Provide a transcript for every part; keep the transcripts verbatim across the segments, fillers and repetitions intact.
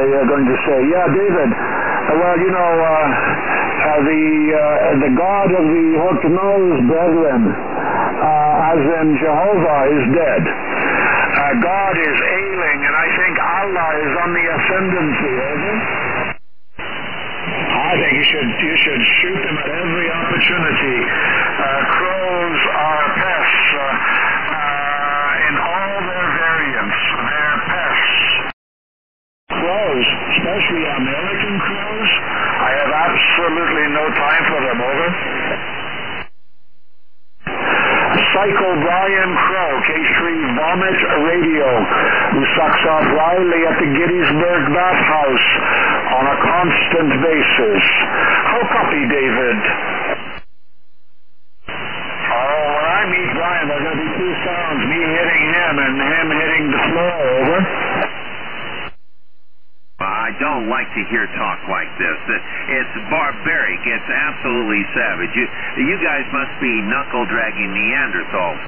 uh, going to say? Yeah, David. Uh, well, you know, uh, uh, the uh, the God of the hook-nosed brethren, uh, as in Jehovah, is dead. Uh, God is ailing, and I think Allah is on the ascendancy, isn't it? I think you should you should shoot them at every opportunity. Uh, crows are pests uh, uh, in all their variants. They're pests. Crows, especially American crows, I have absolutely no time for them. Over. Psycho Brian Crow, K three Vomit Radio, who sucks off Riley at the Gettysburg bathhouse on a constant basis. How copy, David? Oh, when I meet Brian, there's going to be two sounds, me hitting him and him hitting the floor. Over. I don't like to hear talk like this. It's barbaric. It's absolutely savage. You, you guys must be knuckle-dragging Neanderthals.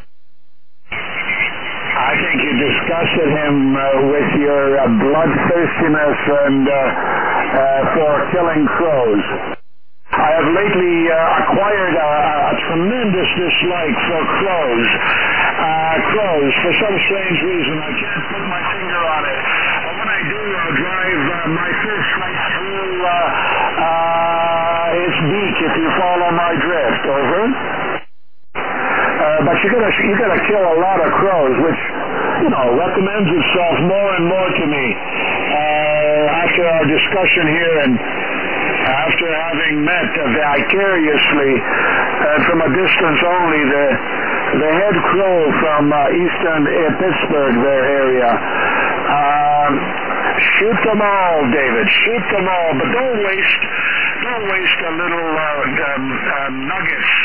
I think you disgusted him uh, with your uh, bloodthirstiness and uh, uh, for killing crows. I have lately uh, acquired a, a tremendous dislike for crows. Uh, crows, for some strange reason, I can't put my finger on it. But when I do, I'll drive uh, my fist right through uh, uh, its beak, if you follow my drift. Over. Uh, but you gotta you gotta kill a lot of crows, which you know recommends itself more and more to me uh, after our discussion here and after having met uh, vicariously uh, from a distance only the the head crow from uh, eastern uh, Pittsburgh, their area. Um, shoot them all, David. Shoot them all, but don't waste don't waste a little uh, um, uh, nuggets